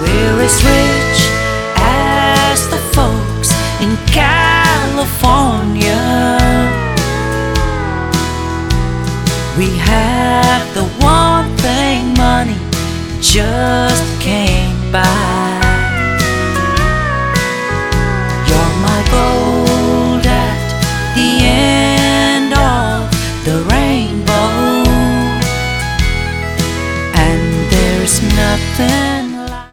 We're as rich as the folks in California. We have the one thing money just can't buy.